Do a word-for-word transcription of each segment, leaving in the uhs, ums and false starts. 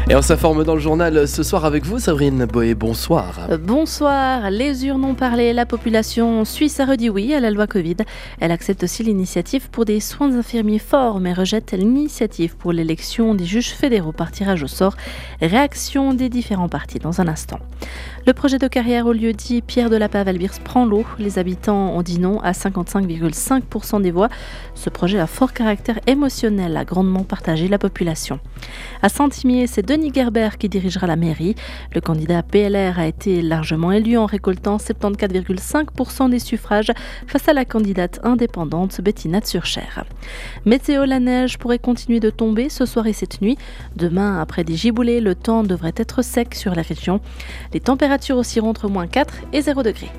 Et on s'informe dans le journal ce soir avec vous, Séverine Boé. Bonsoir. Euh, Bonsoir. Les urnes ont parlé. La population suisse a redit oui à la loi Covid. Elle accepte aussi l'initiative pour des soins infirmiers forts, mais rejette l'initiative pour l'élection des juges fédéraux par tirage au sort. Réaction des différents partis dans un instant. Le projet de carrière au lieu-dit Pierre de la Pave-Albirs prend l'eau. Les habitants ont dit non à cinquante-cinq virgule cinq pour cent des voix. Ce projet à fort caractère émotionnel a grandement partagé la population. À Saint-Imier, c'est Denis Gerbert qui dirigera la mairie. Le candidat P L R a été largement élu en récoltant soixante-quatorze virgule cinq pour cent des suffrages face à la candidate indépendante Bettina Zurcher. Météo, la neige pourrait continuer de tomber ce soir et cette nuit. Demain, après des giboulées, le temps devrait être sec sur la région. Les températures oscilleront entre moins quatre et zéro degré.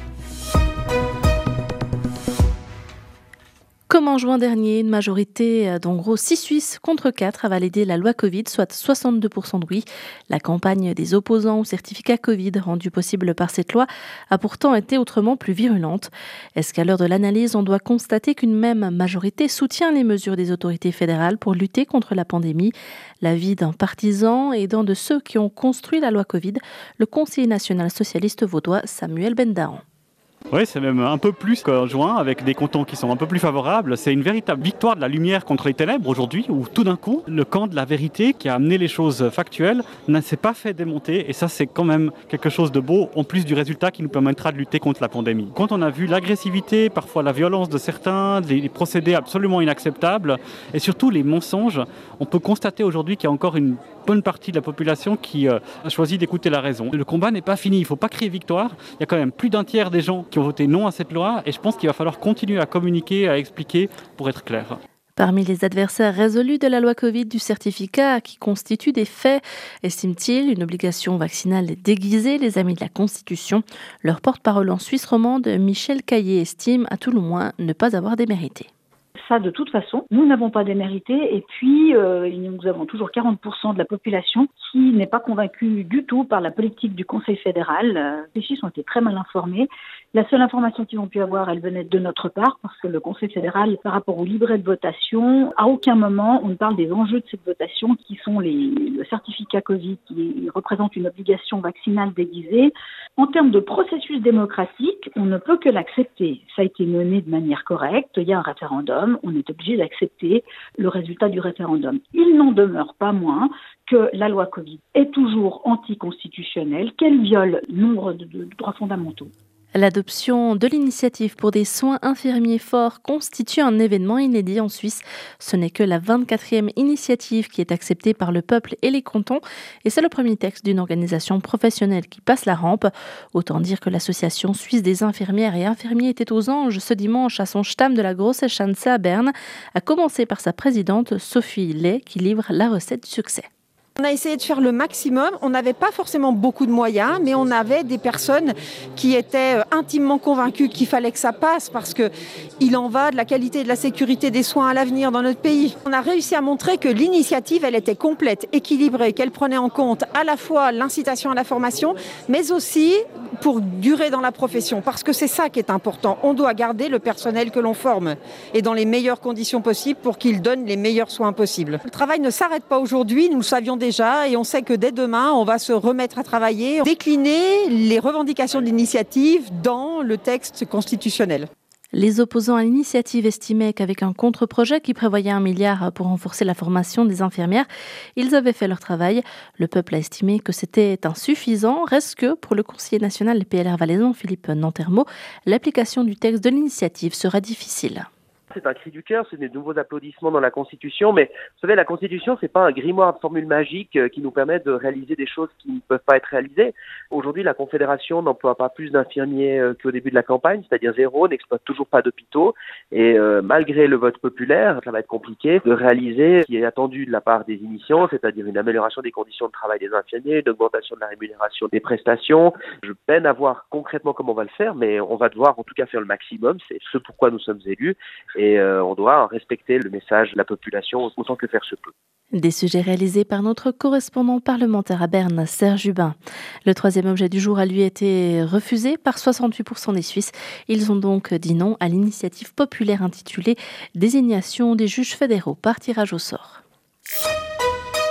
Comme en juin dernier, une majorité d'en gros six Suisses contre quatre a validé la loi Covid, soit soixante-deux pour cent de oui. La campagne des opposants au certificat Covid, rendue possible par cette loi, a pourtant été autrement plus virulente. Est-ce qu'à l'heure de l'analyse, on doit constater qu'une même majorité soutient les mesures des autorités fédérales pour lutter contre la pandémie? L'avis d'un partisan et d'un de ceux qui ont construit la loi Covid, le conseiller national socialiste vaudois Samuel Bendahan. Oui, c'est même un peu plus qu'en juin, avec des cantons qui sont un peu plus favorables. C'est une véritable victoire de la lumière contre les ténèbres aujourd'hui, où tout d'un coup, le camp de la vérité qui a amené les choses factuelles ne s'est pas fait démonter. Et ça, c'est quand même quelque chose de beau, en plus du résultat qui nous permettra de lutter contre la pandémie. Quand on a vu l'agressivité, parfois la violence de certains, les procédés absolument inacceptables, et surtout les mensonges, on peut constater aujourd'hui qu'il y a encore une bonne partie de la population qui euh, a choisi d'écouter la raison. Le combat n'est pas fini, il ne faut pas crier victoire. Il y a quand même plus d'un tiers des gens qui ont voté non à cette loi et je pense qu'il va falloir continuer à communiquer, à expliquer pour être clair. Parmi les adversaires résolus de la loi Covid du certificat qui constitue des faits, estiment-ils une obligation vaccinale déguisée, les amis de la Constitution. Leur porte-parole en Suisse romande, Michel Caillé, estime à tout le moins ne pas avoir démérité. Ça, de toute façon, nous n'avons pas démérité et puis euh, nous avons toujours quarante pour cent de la population qui n'est pas convaincue du tout par la politique du Conseil fédéral. Euh, les chiffres ont été très mal informés. La seule information qu'ils ont pu avoir, elle venait de notre part parce que le Conseil fédéral, par rapport au livret de votation, à aucun moment on ne parle des enjeux de cette votation qui sont les, le certificat Covid qui représente une obligation vaccinale déguisée. En termes de processus démocratique, on ne peut que l'accepter. Ça a été mené de manière correcte. Il y a un référendum. On est obligé d'accepter le résultat du référendum. Il n'en demeure pas moins que la loi Covid est toujours anticonstitutionnelle, qu'elle viole nombre de, de, de droits fondamentaux. L'adoption de l'initiative pour des soins infirmiers forts constitue un événement inédit en Suisse. Ce n'est que la vingt-quatrième initiative qui est acceptée par le peuple et les cantons et c'est le premier texte d'une organisation professionnelle qui passe la rampe. Autant dire que l'association suisse des infirmières et infirmiers était aux anges ce dimanche à son Stamm de la Grosse Schanze à Berne, à commencer par sa présidente Sophie Ley qui livre la recette du succès. On a essayé de faire le maximum. On n'avait pas forcément beaucoup de moyens, mais on avait des personnes qui étaient intimement convaincues qu'il fallait que ça passe parce qu'il en va de la qualité et de la sécurité des soins à l'avenir dans notre pays. On a réussi à montrer que l'initiative, elle était complète, équilibrée, qu'elle prenait en compte à la fois l'incitation à la formation, mais aussi pour durer dans la profession, parce que c'est ça qui est important. On doit garder le personnel que l'on forme et dans les meilleures conditions possibles pour qu'il donne les meilleurs soins possibles. Le travail ne s'arrête pas aujourd'hui, nous le savions déjà et on sait que dès demain, on va se remettre à travailler, décliner les revendications de l'initiative dans le texte constitutionnel. Les opposants à l'initiative estimaient qu'avec un contre-projet qui prévoyait un milliard pour renforcer la formation des infirmières, ils avaient fait leur travail. Le peuple a estimé que c'était insuffisant. Reste que, pour le conseiller national des P L R valaisan, Philippe Nantermo, l'application du texte de l'initiative sera difficile. C'est un cri du cœur, c'est des nouveaux applaudissements dans la Constitution, mais vous savez, la Constitution, c'est pas un grimoire de formules magiques qui nous permet de réaliser des choses qui ne peuvent pas être réalisées. Aujourd'hui, la Confédération n'emploie pas plus d'infirmiers qu'au début de la campagne, c'est-à-dire zéro, n'exploite toujours pas d'hôpitaux, et euh, malgré le vote populaire, ça va être compliqué de réaliser ce qui est attendu de la part des initiants, c'est-à-dire une amélioration des conditions de travail des infirmiers, une augmentation de la rémunération des prestations. Je peine à voir concrètement comment on va le faire, mais on va devoir en tout cas faire le maximum, c'est ce pourquoi nous sommes élus, et Et euh, on doit respecter le message de la population autant que faire se peut. Des sujets réalisés par notre correspondant parlementaire à Berne, Serge Hubin. Le troisième objet du jour a lui été refusé par soixante-huit pour cent des Suisses. Ils ont donc dit non à l'initiative populaire intitulée « Désignation des juges fédéraux par tirage au sort ».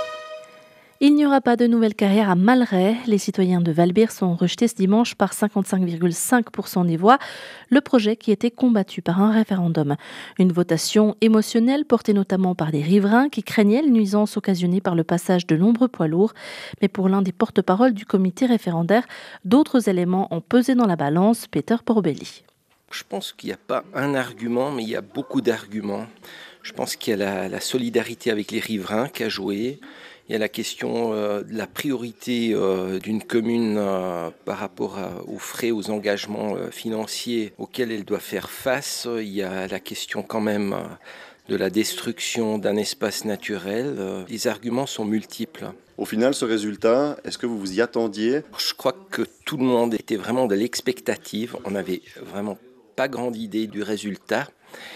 Il n'y aura pas de nouvelle carrière à Malray. Les citoyens de Val-Birs sont rejetés ce dimanche par cinquante-cinq virgule cinq pour cent des voix. Le projet qui était combattu par un référendum. Une votation émotionnelle portée notamment par des riverains qui craignaient les nuisances occasionnées par le passage de nombreux poids lourds. Mais pour l'un des porte-paroles du comité référendaire, d'autres éléments ont pesé dans la balance. Peter Porbelli. Je pense qu'il n'y a pas un argument, mais il y a beaucoup d'arguments. Je pense qu'il y a la, la solidarité avec les riverains qui a joué. Il y a la question euh, de la priorité euh, d'une commune euh, par rapport à, aux frais, aux engagements euh, financiers auxquels elle doit faire face. Il y a la question quand même euh, de la destruction d'un espace naturel. Euh, les arguments sont multiples. Au final, ce résultat, est-ce que vous vous y attendiez ? Je crois que tout le monde était vraiment de l'expectative. On n'avait vraiment pas grande idée du résultat.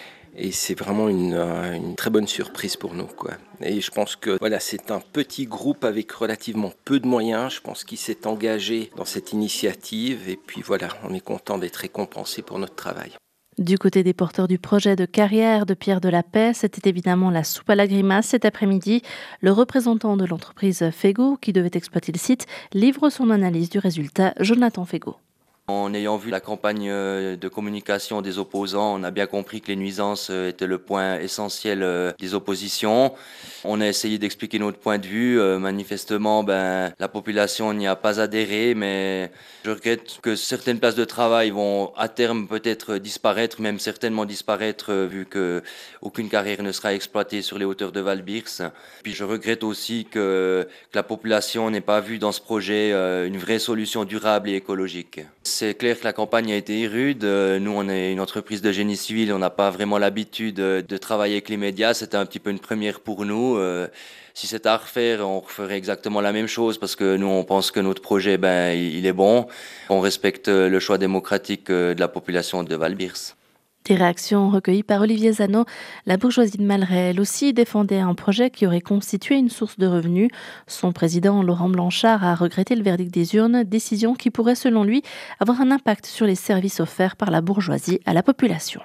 Et c'est vraiment une, une très bonne surprise pour nous, quoi. Et je pense que voilà, c'est un petit groupe avec relativement peu de moyens. Je pense qu'il s'est engagé dans cette initiative. Et puis voilà, on est content d'être récompensé pour notre travail. Du côté des porteurs du projet de carrière de Pierre de la Paix, c'était évidemment la soupe à la grimace cet après-midi. Le représentant de l'entreprise Fego, qui devait exploiter le site, livre son analyse du résultat. Jonathan Fego. En ayant vu la campagne de communication des opposants, on a bien compris que les nuisances étaient le point essentiel des oppositions. On a essayé d'expliquer notre point de vue. Manifestement, ben, la population n'y a pas adhéré, mais je regrette que certaines places de travail vont à terme peut-être disparaître, même certainement disparaître, vu qu'aucune carrière ne sera exploitée sur les hauteurs de Val-Birs. Puis je regrette aussi que, que la population n'ait pas vu dans ce projet une vraie solution durable et écologique. C'est clair que la campagne a été rude. Nous, on est une entreprise de génie civil, on n'a pas vraiment l'habitude de travailler avec les médias. C'était un petit peu une première pour nous. Si c'était à refaire, on referait exactement la même chose parce que nous, on pense que notre projet, ben, il est bon. On respecte le choix démocratique de la population de Val-Birs. Des réactions recueillies par Olivier Zano. La bourgeoisie de Malray, elle aussi, défendait un projet qui aurait constitué une source de revenus. Son président, Laurent Blanchard, a regretté le verdict des urnes, décision qui pourrait, selon lui, avoir un impact sur les services offerts par la bourgeoisie à la population.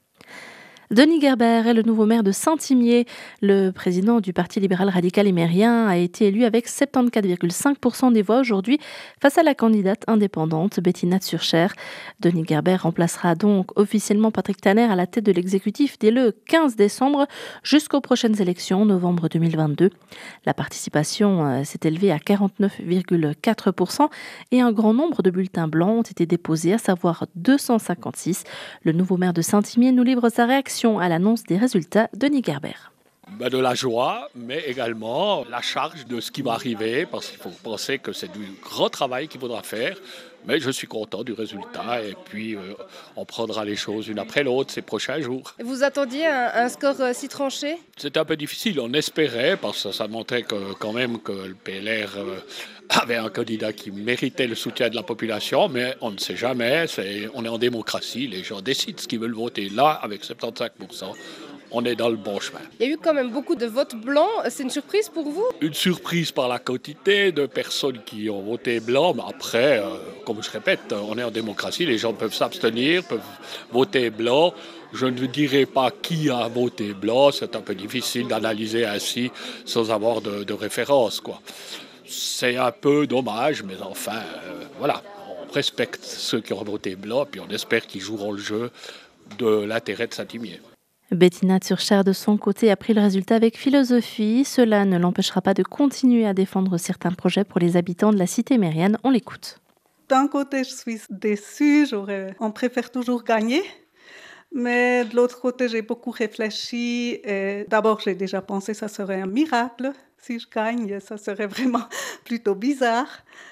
Denis Gerber est le nouveau maire de Saint-Imier. Le président du Parti libéral radical émérien a été élu avec soixante-quatorze virgule cinq pour cent des voix aujourd'hui face à la candidate indépendante Bettina Zurcher. Denis Gerber remplacera donc officiellement Patrick Tanner à la tête de l'exécutif dès le quinze décembre jusqu'aux prochaines élections, novembre deux mille vingt-deux. La participation s'est élevée à quarante-neuf virgule quatre pour cent et un grand nombre de bulletins blancs ont été déposés, à savoir deux cent cinquante-six. Le nouveau maire de Saint-Imier nous livre sa réaction à l'annonce des résultats. Denis Gerber. Ben de la joie, mais également la charge de ce qui va arriver, parce qu'il faut penser que c'est du grand travail qu'il faudra faire. Mais je suis content du résultat et puis euh, on prendra les choses une après l'autre ces prochains jours. Vous attendiez un, un score euh, si tranché ? C'était un peu difficile, on espérait, parce que ça montrait que, quand même que le P L R euh, avait un candidat qui méritait le soutien de la population, mais on ne sait jamais, c'est, on est en démocratie, les gens décident ce qu'ils veulent voter. Là, avec soixante-quinze pour cent, on est dans le bon chemin. Il y a eu quand même beaucoup de votes blancs. C'est une surprise pour vous ? Une surprise par la quantité de personnes qui ont voté blanc. Mais après, euh, comme je répète, on est en démocratie. Les gens peuvent s'abstenir, peuvent voter blanc. Je ne dirai pas qui a voté blanc. C'est un peu difficile d'analyser ainsi sans avoir de, de référence, quoi. C'est un peu dommage, mais enfin, euh, voilà. On respecte ceux qui ont voté blanc, puis on espère qu'ils joueront le jeu de l'intérêt de Saint-Imier. Bettina Zurcher, de son côté, a pris le résultat avec philosophie. Cela ne l'empêchera pas de continuer à défendre certains projets pour les habitants de la cité mérienne. On l'écoute. D'un côté, je suis déçue, j'aurais... on préfère toujours gagner. Mais de l'autre côté, j'ai beaucoup réfléchi. Et d'abord, j'ai déjà pensé que ça serait un miracle si je gagne. Ça serait vraiment plutôt bizarre.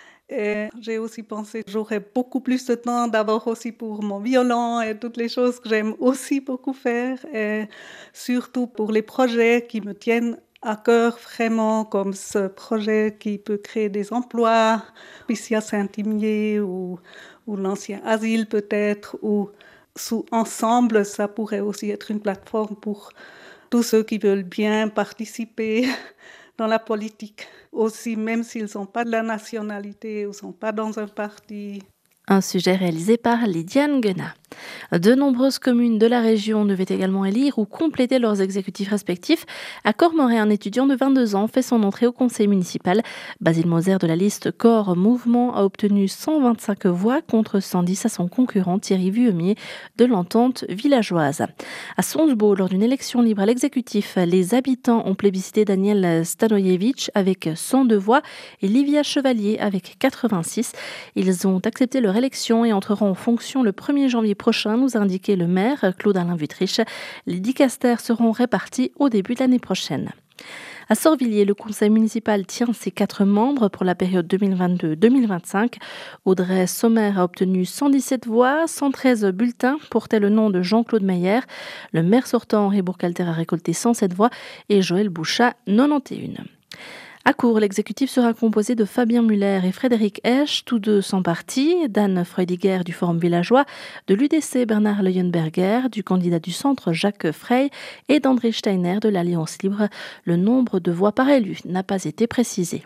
Et j'ai aussi pensé que j'aurais beaucoup plus de temps d'abord aussi pour mon violon et toutes les choses que j'aime aussi beaucoup faire. Et surtout pour les projets qui me tiennent à cœur vraiment, comme ce projet qui peut créer des emplois, ici à Saint-Imier ou, ou l'ancien asile peut-être, ou sous ensemble, ça pourrait aussi être une plateforme pour tous ceux qui veulent bien participer dans la politique aussi, même s'ils ne sont pas de la nationalité ou ne sont pas dans un parti. Un sujet réalisé par Lydiane Guenat. De nombreuses communes de la région devaient également élire ou compléter leurs exécutifs respectifs. À Cormeray, un étudiant de vingt-deux ans fait son entrée au conseil municipal. Basile Moser de la liste Corps Mouvement a obtenu cent vingt-cinq voix contre cent dix à son concurrent Thierry Vuemier de l'Entente villageoise. À Sonsbeau, lors d'une élection libre à l'exécutif, les habitants ont plébiscité Daniel Stanojevic avec cent deux voix et Livia Chevalier avec quatre-vingt-six. Ils ont accepté leur élection et entreront en fonction le premier janvier prochain, nous a indiqué le maire Claude-Alain Vutriche. Les dicastères seront répartis au début de l'année prochaine. À Sorvilliers, le conseil municipal tient ses quatre membres pour la période deux mille vingt-deux deux mille vingt-cinq. Audrey Sommer a obtenu cent dix-sept voix, cent treize bulletins portaient le nom de Jean-Claude Meyer. Le maire sortant Henri Bourcalter a récolté cent sept voix et Joël Bouchat quatre-vingt-onze. À Cours, l'exécutif sera composé de Fabien Muller et Frédéric Esch, tous deux sans parti, d'Anne Freudiger du Forum villageois, de l'U D C Bernard Leuenberger, du candidat du centre Jacques Frey et d'André Steiner de l'Alliance Libre. Le nombre de voix par élu n'a pas été précisé.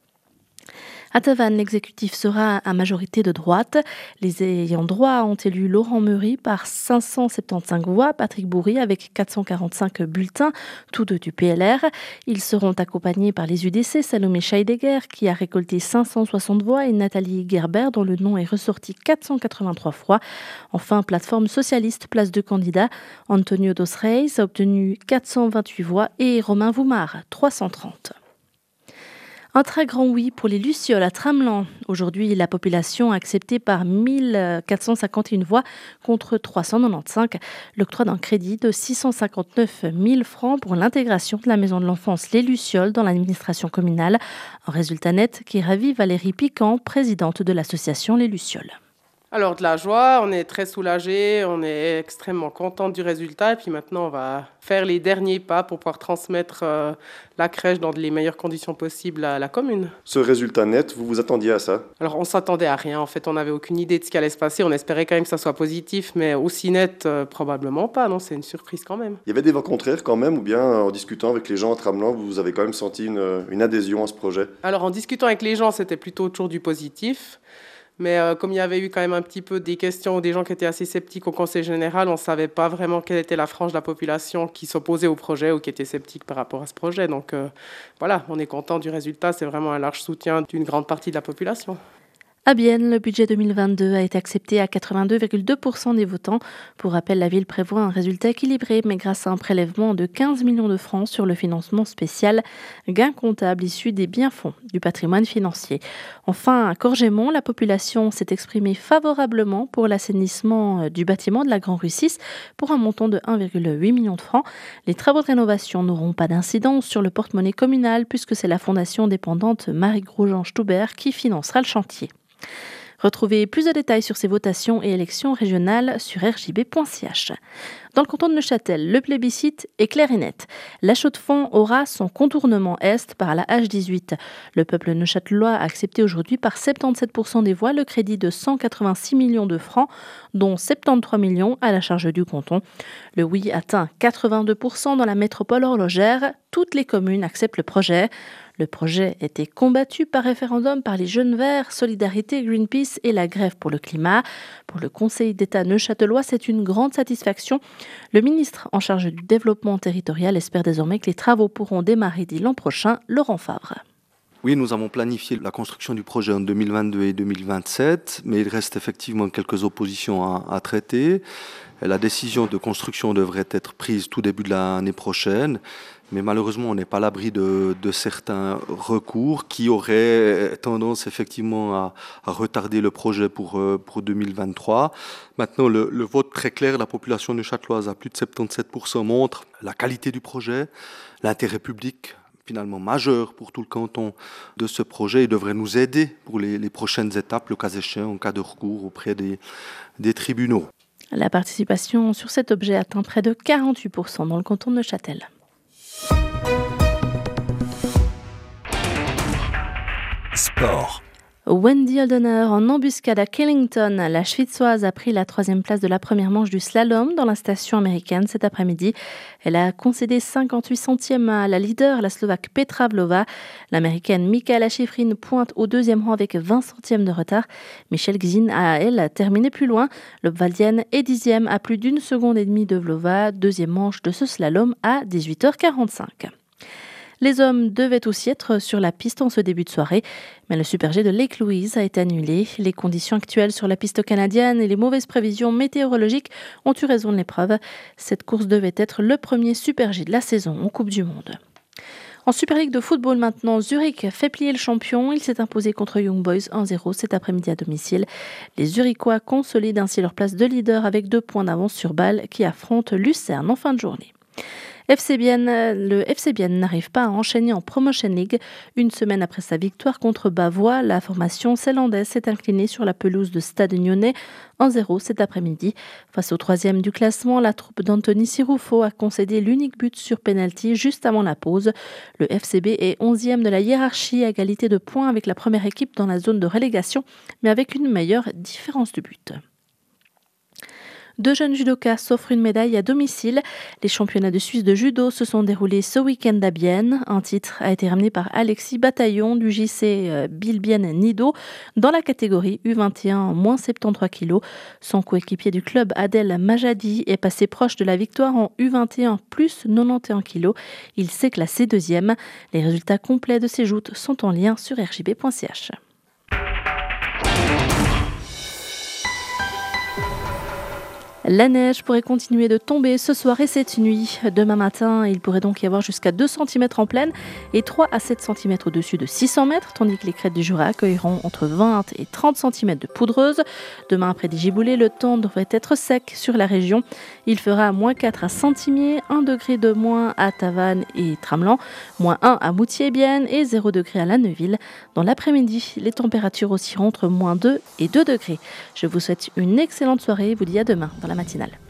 À Tavannes, l'exécutif sera à majorité de droite. Les ayants droit ont élu Laurent Meury par cinq cent soixante-quinze voix, Patrick Bourry avec quatre cent quarante-cinq bulletins, tous deux du P L R. Ils seront accompagnés par les U D C, Salomé Scheidegger qui a récolté cinq cent soixante voix et Nathalie Gerber dont le nom est ressorti quatre cent quatre-vingt-trois fois. Enfin, plateforme socialiste, place de candidat, Antonio Dos Reis a obtenu quatre cent vingt-huit voix et Romain Voumard, trois cent trente. Un très grand oui pour les Lucioles à Tramelan. Aujourd'hui, la population a accepté par mille quatre cent cinquante et une voix contre trois cent quatre-vingt-quinze l'octroi d'un crédit de six cent cinquante-neuf mille francs pour l'intégration de la maison de l'enfance Les Lucioles dans l'administration communale. Un résultat net qui ravit Valérie Piquant, présidente de l'association Les Lucioles. Alors de la joie, on est très soulagés, on est extrêmement contents du résultat et puis maintenant on va faire les derniers pas pour pouvoir transmettre euh, la crèche dans les meilleures conditions possibles à la commune. Ce résultat net, vous vous attendiez à ça? Alors on s'attendait à rien, en fait on n'avait aucune idée de ce qui allait se passer, on espérait quand même que ça soit positif mais aussi net, euh, probablement pas, non, c'est une surprise quand même. Il y avait des vents contraires quand même ou bien en discutant avec les gens à Tramelan, vous avez quand même senti une, une adhésion à ce projet? Alors en discutant avec les gens, c'était plutôt toujours du positif. Mais euh, comme il y avait eu quand même un petit peu des questions ou des gens qui étaient assez sceptiques au Conseil général, on ne savait pas vraiment quelle était la frange de la population qui s'opposait au projet ou qui était sceptique par rapport à ce projet. Donc euh, voilà, on est content du résultat. C'est vraiment un large soutien d'une grande partie de la population. À Bienne, le budget deux mille vingt-deux a été accepté à quatre-vingt-deux virgule deux pour cent des votants. Pour rappel, la ville prévoit un résultat équilibré, mais grâce à un prélèvement de quinze millions de francs sur le financement spécial, gain comptable issu des biens-fonds du patrimoine financier. Enfin, à Corgémont, la population s'est exprimée favorablement pour l'assainissement du bâtiment de la Grand-Rue six pour un montant de un virgule huit million de francs. Les travaux de rénovation n'auront pas d'incidence sur le porte-monnaie communal puisque c'est la fondation dépendante Marie-Grosjean-Stoubert qui financera le chantier. Retrouvez plus de détails sur ces votations et élections régionales sur r j b point c h. Dans le canton de Neuchâtel, le plébiscite est clair et net. La Chaux-de-Fonds aura son contournement est par la H dix-huit. Le peuple neuchâtelois a accepté aujourd'hui par soixante-dix-sept pour cent des voix le crédit de cent quatre-vingt-six millions de francs, dont soixante-treize millions à la charge du canton. Le oui atteint quatre-vingt-deux pour cent dans la métropole horlogère. Toutes les communes acceptent le projet. Le projet était combattu par référendum par les Jeunes Verts, Solidarité, Greenpeace et la Grève pour le climat. Pour le Conseil d'État neuchâtelois, c'est une grande satisfaction. Le ministre en charge du développement territorial espère désormais que les travaux pourront démarrer dès l'an prochain. Laurent Favre. Oui, nous avons planifié la construction du projet en deux mille vingt-deux et deux mille vingt-sept, mais il reste effectivement quelques oppositions à, à traiter. La décision de construction devrait être prise tout début de l'année prochaine, mais malheureusement, on n'est pas à l'abri de, de certains recours qui auraient tendance effectivement à, à retarder le projet pour, pour deux mille vingt-trois. Maintenant, le, le vote très clair de la population neuchâteloise à plus de soixante-dix-sept pour cent montre la qualité du projet, l'intérêt public finalement majeur pour tout le canton de ce projet et devrait nous aider pour les, les prochaines étapes, le cas échéant, en cas de recours auprès des, des tribunaux. La participation sur cet objet atteint près de quarante-huit pour cent dans le canton de Neuchâtel. Sport. Wendy Holdener en embuscade à Killington. La Schwitzoise a pris la troisième place de la première manche du slalom dans la station américaine cet après-midi. Elle a concédé cinquante-huit centièmes à la leader, la Slovaque Petra Vlhová. L'américaine Mikaela Shiffrin pointe au deuxième rang avec vingt centièmes de retard. Michelle Gzin a, elle, terminé plus loin. L'Obvaldienne est dixième à plus d'une seconde et demie de Vlhová. Deuxième manche de ce slalom à dix-huit heures quarante-cinq. Les hommes devaient aussi être sur la piste en ce début de soirée, mais le Super G de Lake Louise a été annulé. Les conditions actuelles sur la piste canadienne et les mauvaises prévisions météorologiques ont eu raison de l'épreuve. Cette course devait être le premier Super G de la saison en Coupe du Monde. En Super League de football maintenant, Zurich fait plier le champion. Il s'est imposé contre Young Boys un zéro cet après-midi à domicile. Les Zurichois consolident ainsi leur place de leader avec deux points d'avance sur Bâle qui affronte Lucerne en fin de journée. F C Bienne, le F C Bienne n'arrive pas à enchaîner en Promotion League. Une semaine après sa victoire contre Bavois, la formation zélandaise s'est inclinée sur la pelouse de Stade Nyonnais un zéro cet après-midi. Face au troisième du classement, la troupe d'Anthony Siroufo a concédé l'unique but sur pénalty juste avant la pause. Le F C B est onzième de la hiérarchie à égalité de points avec la première équipe dans la zone de relégation, mais avec une meilleure différence de but. Deux jeunes judokas s'offrent une médaille à domicile. Les championnats de Suisse de judo se sont déroulés ce week-end à Bienne. Un titre a été ramené par Alexis Bataillon du J C Bilbienne Nido dans la catégorie U vingt et un moins soixante-treize kilos. Son coéquipier du club Adel Majadi est passé proche de la victoire en U vingt et un plus quatre-vingt-onze kilos. Il s'est classé deuxième. Les résultats complets de ces joutes sont en lien sur r j b point c h. La neige pourrait continuer de tomber ce soir et cette nuit. Demain matin, il pourrait donc y avoir jusqu'à deux centimètres en plaine et trois à sept centimètres au-dessus de six cents mètres, tandis que les crêtes du Jura accueilleront entre vingt et trente centimètres de poudreuse. Demain, après des giboulées, le temps devrait être sec sur la région. Il fera moins quatre à Saint-Imier, un degré de moins à Tavannes et Tramelan, moins un à Moutier-Bienne et zéro degré à La Neuville. Dans l'après-midi, les températures oscilleront entre moins deux et deux degrés. Je vous souhaite une excellente soirée et vous dis à demain dans la matinale.